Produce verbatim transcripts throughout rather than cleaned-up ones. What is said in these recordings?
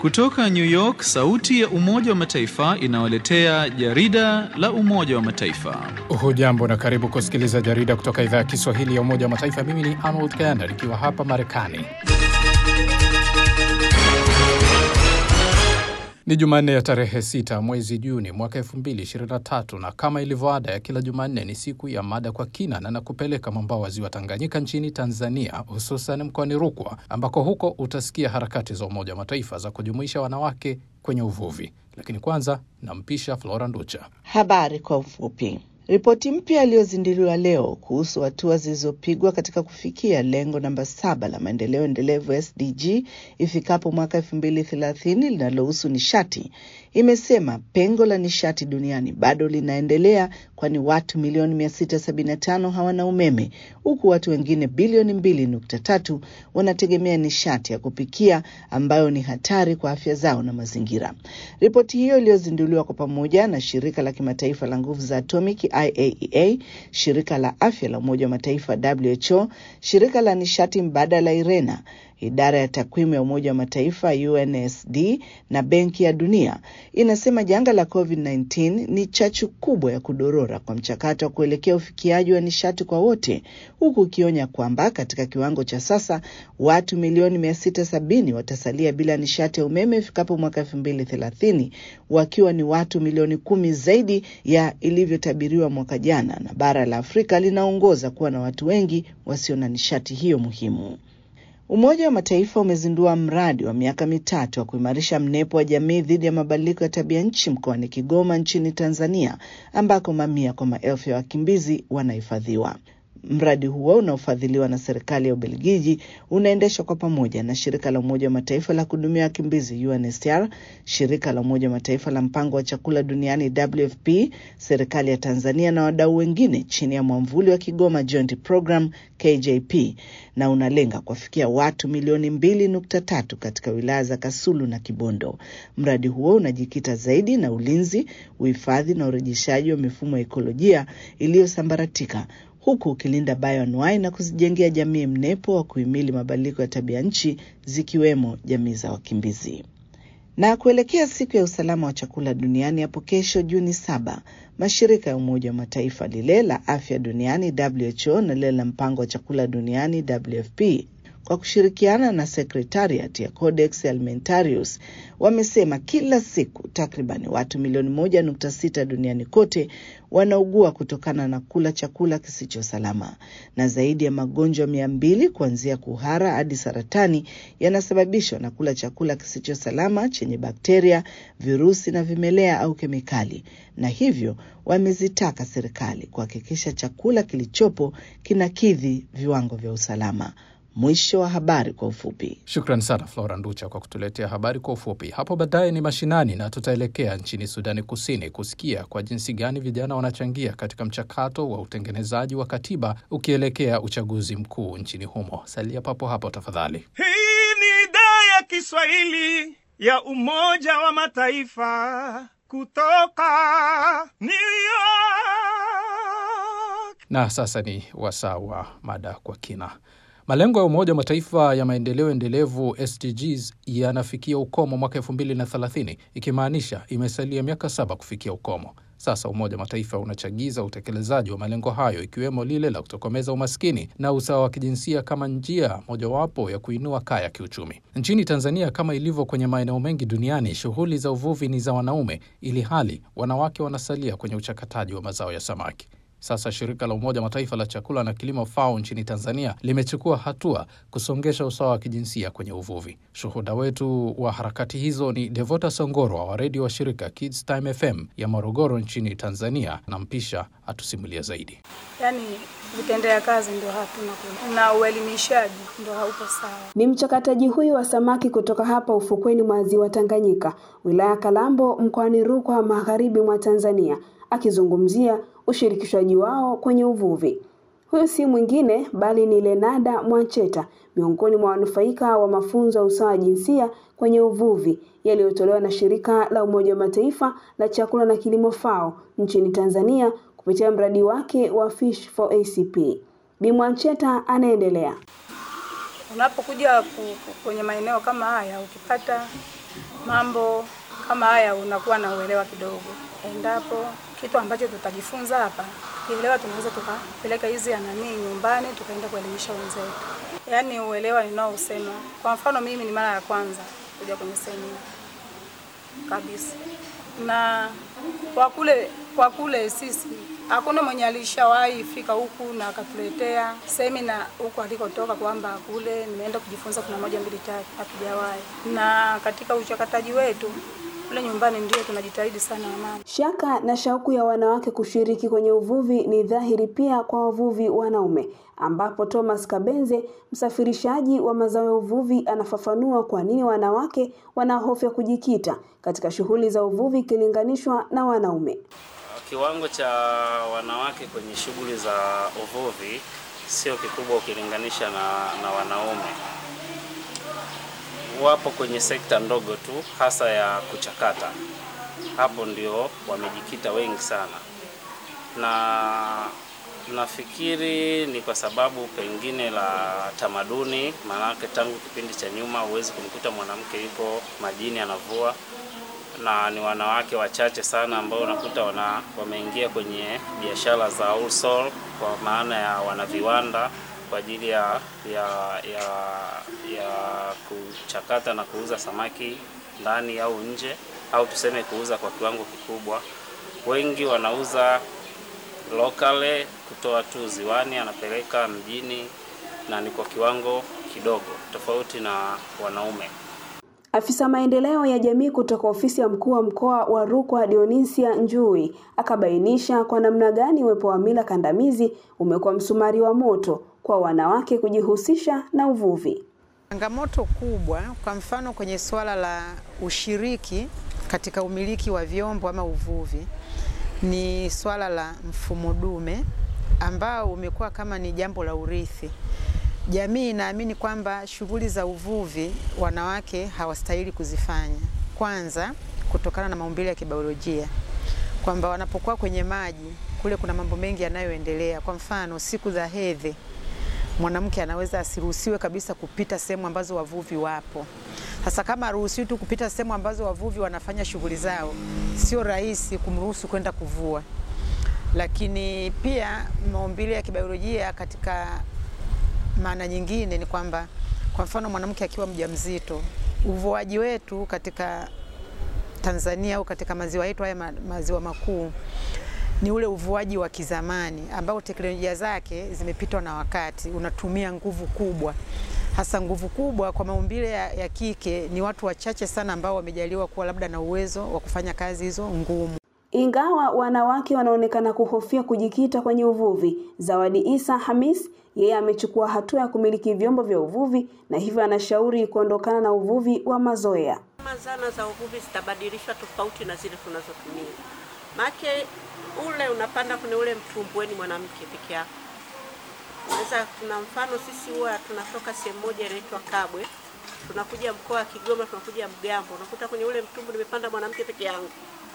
Kutoka New York, sauti ya Umoja wa Mataifa inawaletea jarida la Umoja wa Mataifa. Hujambo na karibu kusikiliza jarida kutoka idhaa ya Kiswahili ya Umoja wa Mataifa. Mimi ni Arnold Kayanda nikiwa hapa Marekani. Ni Jumanne ya tarehe sita mwezi Juni mwaka elfu mbili ishirini na tatu, na kama ilivyoada ya kila Jumanne ni siku ya mada kwa kina, na nakupeleka mwambao wa Ziwa Tanganyika nchini Tanzania, hususan mkoani Rukwa, ambako huko utasikia harakati za Umoja wa Mataifa za kujumuisha wanawake kwenye uvuvi. Lakini kwanza nampisha Flora Nducha. Habari kwa ufupi. Ripoti mpya iliyozinduliwa leo kuhusu hatua zilizopigwa katika kufikia lengo namba saba la maendeleo endelevu S D G ifikapo mwaka elfu mbili thelathini linalohusu nishati imesema pengo la nishati duniani bado linaendelea, kwani watu milioni mia sita sabini na tano hawana umeme, huku watu wengine bilioni mbili nukta tatu wanategemea nishati ya kupikia ambayo ni hatari kwa afya zao na mazingira. Ripoti hiyo iliyozinduliwa kwa pamoja na shirika la kimataifa la nguvu za atomiki I A E A, shirika la afya la Umoja wa Mataifa W H O, shirika la nishati mbadala IRENA, idara ya takwimu ya Umoja wa Mataifa U N S D na Benki ya Dunia inasema janga la COVID kumi na tisa ni chachu kubwa ya kudorora kwa mchakato wa kuelekea ufikiaji wa nishati kwa wote, huku ikionya kwamba katika kiwango cha sasa watu milioni mia sita sabini watasalia bila nishati ya umeme ifikapo mwaka elfu mbili thelathini, wakiwa ni watu milioni kumi zaidi ya ilivyotabiriwa mwaka jana, na bara la Afrika linaongoza kuwa na watu wengi wasio na nishati hiyo muhimu. Umoja wa Mataifa umezindua mradi wa miaka mitatu wa kuimarisha mnepo wa jamii dhidi ya mabadiliko ya tabia nchi mkoani Kigoma nchini Tanzania, ambako mamia kwa maelfu ya wakimbizi wanahifadhiwa. Mradi huo unaofadhiliwa na serikali ya Ubelgiji unaendeshwa kwa pamoja na shirika la Umoja wa Mataifa la kuhudumia wakimbizi U N H C R, shirika la Umoja wa Mataifa la mpango wa chakula duniani W F P, serikali ya Tanzania na wadau wengine chini ya mwamvuli wa Kigoma Joint Program K J P, na unalenga kufikia watu milioni mbili nukta tatu katika wilaya za Kasulu na Kibondo. Mradi huo unajikita zaidi na ulinzi, uhifadhi na urejeshaji wa mifumo ya ekolojia iliyosambaratika, huku ukilinda bioanuwai na kuzijengea jamii mnepo wa kuhimili mabadiliko ya tabia nchi, zikiwemo jamii za wakimbizi. Na kuelekea siku ya usalama wa chakula duniani hapo kesho Juni saba, mashirika ya Umoja wa Mataifa, lile la afya duniani W H O na lile la mpango wa chakula duniani W F P, kwa kushirikiana na Secretariat ya Codex Alimentarius, wamesema kila siku takriban watu milioni moja nukta sita duniani kote wanaugua kutokana na kula chakula kisicho salama, na zaidi ya magonjwa mia mbili kuanzia kuhara hadi saratani yanasababishwa na kula chakula kisicho salama chenye bakteria, virusi na vimelea au kemikali, na hivyo wamezitaka serikali kuhakikisha chakula kilichopo kinakidhi viwango vya usalama. Mwisho wa habari kwa ufupi. Shukrani sana Flora Nducha kwa kutuletea habari kwa ufupi. Hapo baadaye ni mashinani, na tutaelekea nchini Sudani Kusini kusikia kwa jinsi gani vijana wanachangia katika mchakato wa utengenezaji wa katiba ukielekea uchaguzi mkuu nchini humo. Salia papo hapo tafadhali. Hii ni idhaa ya Kiswahili ya Umoja wa Mataifa kutoka New York. Na sasa ni wasaa wa mada kwa kina. Malengo ya Umoja wa Mataifa ya maendeleo endelevu S D Gs yanafikia ukomo mwaka elfu mbili thelathini, ikimaanisha imesalia miaka saba kufikia ukomo. Sasa Umoja wa Mataifa unachagiza utekelezaji wa malengo hayo, ikiwemo lile la kutokomeza umaskini na usawa wa kijinsia kama njia mojawapo ya kuinua kaya kiuchumi. Nchini Tanzania, kama ilivyo kwenye maeneo mengi duniani, shughuli za uvuvi ni za wanaume, ili hali wanawake wanasalia kwenye uchakataji wa mazao ya samaki. Sasa shirika la Umoja Mataifa la chakula na kilimo F A O nchini Tanzania limechukua hatua kusongesha usawa wa kijinsia kwenye uvuvi. Shuhuda wetu wa harakati hizo ni Devota Songoro wa redio wa shirika Kids Time F M ya Morogoro nchini Tanzania, na mpisha atusimulia zaidi. Yaani vitendea kazi ndio hatuna, na uelimishaji ndio haupo sawa. Ni mchakataji huyu wa samaki kutoka hapa ufukweni mwa Ziwa Tanganyika, wilaya Kalambo, mkoani Rukwa, magharibi mwa Tanzania, akizungumzia ushirikishwaji wao kwenye uvuvi. Huyo si mwingine bali ni Lenada Mwancheta, miongoni mwa wanufaika wa mafunzo ya usawa jinsia kwenye uvuvi yaliyotolewa na shirika la Umoja wa Mataifa la chakula na kilimo F A O nchini Tanzania kupitia mradi wake wa Fish for A C P. Bi Mwancheta anaendelea. Unapokuja kwenye maeneo kama haya, ukipata mambo kama haya unakuwa na uelewa kidogo. Endapo kitu ambacho tutajifunza hapa, kielewa tunaweza tukapeleka hizi anani nyumbani tukaenda kuelimisha wenzetu. Yaani uelewa ninao usema. Kwa mfano mimi ni mara ya kwanza kuja kwenye semina kabisa. Na kwa kule kwa kule sisi hakuna mwenye alishawahi fika huku na akatuletea semina huku alikotoka kwamba kule nimeenda kujifunza kuna moja mbili tatu, hatujawahi. Na katika uchakataji wetu kule nyumbani ndio tunajitahidi sana mama. Shaka na shauku ya wanawake kushiriki kwenye uvuvi ni dhahiri pia kwa wavuvi wanaume, ambapo Thomas Kabenze, msafirishaji wa mazao ya uvuvi, anafafanua kwa nini wanawake wanahofia kujikita katika shughuli za uvuvi ikilinganishwa na wanaume. Kiwango cha wanawake kwenye shughuli za uvuvi sio kikubwa ukilinganisha na, na wanaume. Wapo kwenye sekta ndogo tu, hasa ya kuchakata. Hapo ndio wamejikita wengi sana. Na nafikiri ni kwa sababu pengine la tamaduni, maana tangu kipindi cha nyuma huwezi kumkuta mwanamke yuko majini anavua, na ni wanawake wachache sana ambao unakuta wana wameingia kwenye biashara za wholesale, kwa maana ya wanaviwanda kwa ajili ya ya ya ya kuchakata na kuuza samaki ndani au nje, au tuseme kuuza kwa kiwango kikubwa. Wengi wanauza locally, kutoa tu ziwani anapeleka mjini, na ni kwa kiwango kidogo tofauti na wanaume. Afisa maendeleo ya jamii kutoka ofisi ya mkuu wa mkoa wa Rukwa Dionisia Njui akabainisha kwa namna gani uwepo wa mila kandamizi umekuwa msumari wa moto kwa wanawake kujihusisha na uvuvi. Changamoto kubwa kwa mfano kwenye swala la ushiriki katika umiliki wa vyombo ama uvuvi ni swala la mfumo dume ambao umekuwa kama ni jambo la urithi. Jamii inaamini kwamba shughuli za uvuvi wanawake hawastahili kuzifanya. Kwanza kutokana na maumbile ya kibiolojia, kwamba wanapokuwa kwenye maji kule kuna mambo mengi yanayoendelea. Kwa mfano siku za hedhi, mwanamke anaweza asiruhusiwe kabisa kupita sehemu ambazo wavuvi wapo. Sasa kama ruhusiwi tu kupita sehemu ambazo wavuvi wanafanya shughuli zao, sio rahisi kumruhusu kwenda kuvua. Lakini pia maumbile ya kibiolojia katika maana nyingine ni kwamba kwa mfano mwanamke akiwa mjamzito, uvuaji wetu katika Tanzania au katika maziwa yetu haya maziwa makuu ni ule uvuaji wa kizamani ambao teknolojia zake zimepitwa na wakati, unatumia nguvu kubwa. Hasa nguvu kubwa kwa maumbile ya, ya kike ni watu wachache sana ambao wamejaliwa kuwa labda na uwezo wa kufanya kazi hizo ngumu. Ingawa wanawake wanaonekana kuhofia kujikita kwenye uvuvi, Zawadi Isa Hamis yeye amechukua hatua ya kumiliki vyombo vya uvuvi na hivyo anashauri kuondokana na uvuvi wa mazoea. Zana za uvuvi zitabadilishwa tofauti na zile tunazotumia. Maana ule unapanda kwenye ule mtumbweni mwanamke peke yake. Sasa tuna mfano sisi huwa tunatoka sehemu moja inaitwa Kabwe, tunakuja mkoa wa Kigoma, tunakuja Mgambo, unakuta kwenye ule mtumbu nimepanda mwanamke peke yangu.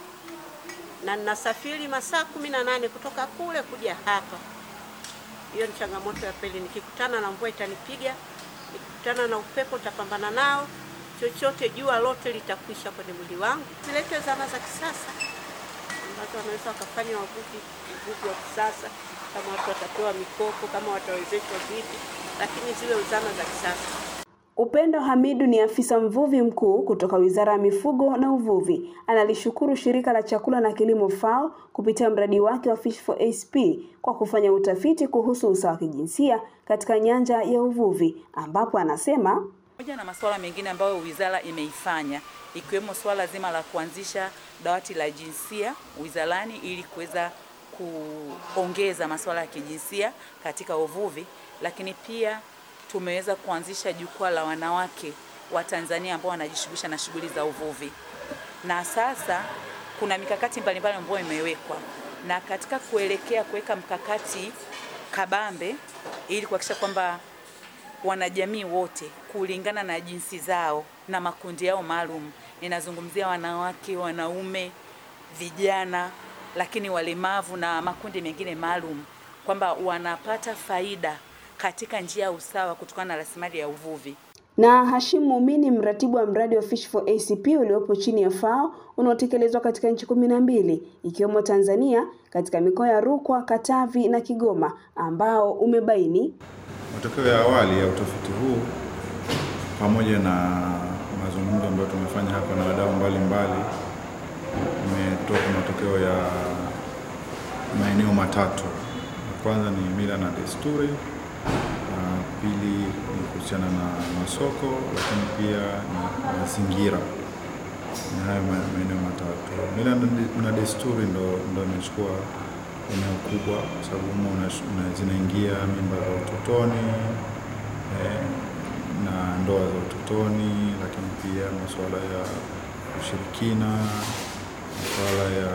Na ninasafiri masaa kumi na nane kutoka kule kuja hapa. Hiyo ni changamoto ya pili. Nikikutana na mvua itanipiga, nikikutana na upepo utapambana nao, chochote jua lote litakwisha kwenye mwili wangu. Zilete zana za kisasa ambazo wanaweza wakafanya wavuvi uvuvi wa kisasa, kama watu watapewa mikopo, kama watawezeshwa vipi, lakini ziwe zana za kisasa. Upendo Hamidu ni afisa mvuvi mkuu kutoka Wizara ya Mifugo na Uvuvi. Analishukuru shirika la chakula na kilimo FAO kupitia mradi wake wa Fish for A C P kwa kufanya utafiti kuhusu usawa wa kijinsia katika nyanja ya uvuvi, ambapo anasema moja na masuala mengine ambayo wizara imeifanya ikiwemo swala zima la kuanzisha dawati la jinsia wizarani ili kuweza kuongeza masuala ya kijinsia katika uvuvi, lakini pia tumeweza kuanzisha jukwaa la wanawake wa Tanzania ambao wanajishughulisha na shughuli za uvuvi. Na sasa kuna mikakati mbalimbali ambayo imewekwa, na katika kuelekea kuweka mkakati kabambe ili kuhakikisha kwamba wanajamii wote kulingana na jinsi zao na makundi yao maalum, ninazungumzia wanawake, wanaume, vijana, lakini walemavu na makundi mengine maalum, kwamba wanapata faida katika njia ya usawa kutokana na rasilimali ya uvuvi. Na Hashim Muumini, mratibu wa mradi wa Fish for A C P uliopo chini ya FAO unaotekelezwa katika nchi kumi na mbili ikiwemo Tanzania katika mikoa ya Rukwa, Katavi na Kigoma, ambao umebaini matokeo ya awali ya utafiti huu pamoja na mazungumzo ambayo tumefanya hapa na wadau mbalimbali umetoa matokeo ya maeneo matatu. Kwanza ni mila na desturi, pili ni kuhusiana na masoko, lakini pia ni mazingira. Ni hayo maeneo matatu. Mila na desturi ndo ndo imechukua eneo kubwa kwa sababu una zinaingia mimba za utotoni eh, na ndoa za utotoni, lakini pia masuala ya ushirikina, masuala ya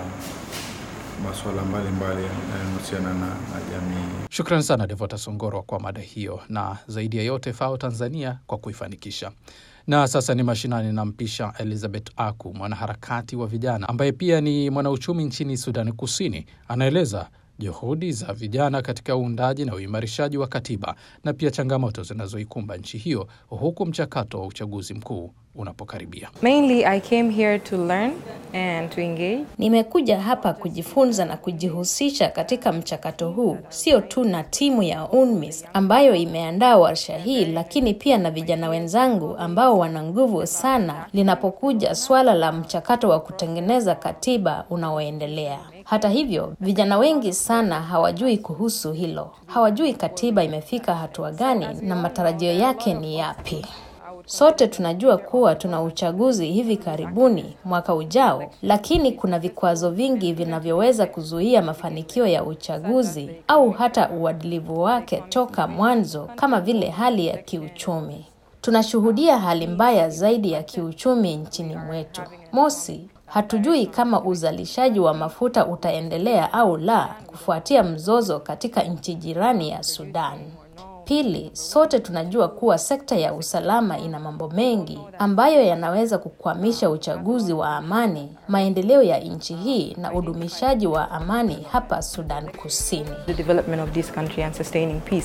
masuala mbalimbali yanayohusiana na, na jamii. Shukrani sana Devota Songoro kwa mada hiyo, na zaidi ya yote FAO Tanzania kwa kuifanikisha. Na sasa ni mashinani, na mpisha Elizabeth Aku, mwanaharakati wa vijana ambaye pia ni mwanauchumi nchini Sudan Kusini. Anaeleza juhudi za vijana katika uundaji na uimarishaji wa katiba na pia changamoto zinazoikumba nchi hiyo huku mchakato wa uchaguzi mkuu unapokaribia. Mainly I came here to learn and to engage. Nimekuja hapa kujifunza na kujihusisha katika mchakato huu, sio tu na timu ya UNMISS ambayo imeandaa warsha hii, lakini pia na vijana wenzangu ambao wana nguvu sana linapokuja swala la mchakato wa kutengeneza katiba unaoendelea. Hata hivyo, vijana wengi sana hawajui kuhusu hilo. Hawajui katiba imefika hatua gani na matarajio yake ni yapi. Sote tunajua kuwa tuna uchaguzi hivi karibuni mwaka ujao, lakini kuna vikwazo vingi vinavyoweza kuzuia mafanikio ya uchaguzi au hata uadilifu wake toka mwanzo, kama vile hali ya kiuchumi. Tunashuhudia hali mbaya zaidi ya kiuchumi nchini mwetu. Mosi, hatujui kama uzalishaji wa mafuta utaendelea au la kufuatia mzozo katika nchi jirani ya Sudan. Pili, sote tunajua kuwa sekta ya usalama ina mambo mengi ambayo yanaweza kukwamisha uchaguzi wa amani, maendeleo ya nchi hii na udumishaji wa amani hapa Sudan Kusini. The development of this country and sustaining peace.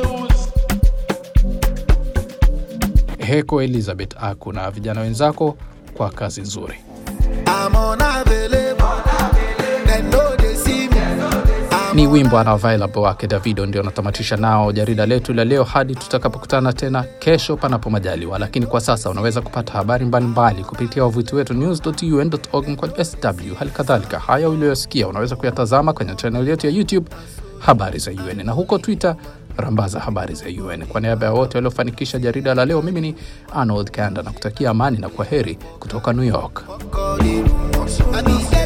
Heko Elizabeth Aku na vijana wenzako kwa kazi nzuri. Ni wimbo unavailable wake Davido ndio natamatisha nao jarida letu la leo hadi tutakapokutana tena kesho panapo majaliwa. Lakini kwa sasa unaweza kupata habari mbalimbali kupitia wavuti wetu news dot u n dot org mkwaju S W. Halikadhalika haya uliyosikia unaweza kuyatazama kwenye channel yetu ya YouTube Habari za U N, na huko Twitter rambaza Habari za U N. Kwa niaba ya wote waliofanikisha jarida la leo, mimi ni Arnold Kanda na kutakia amani na kwaheri kutoka New York.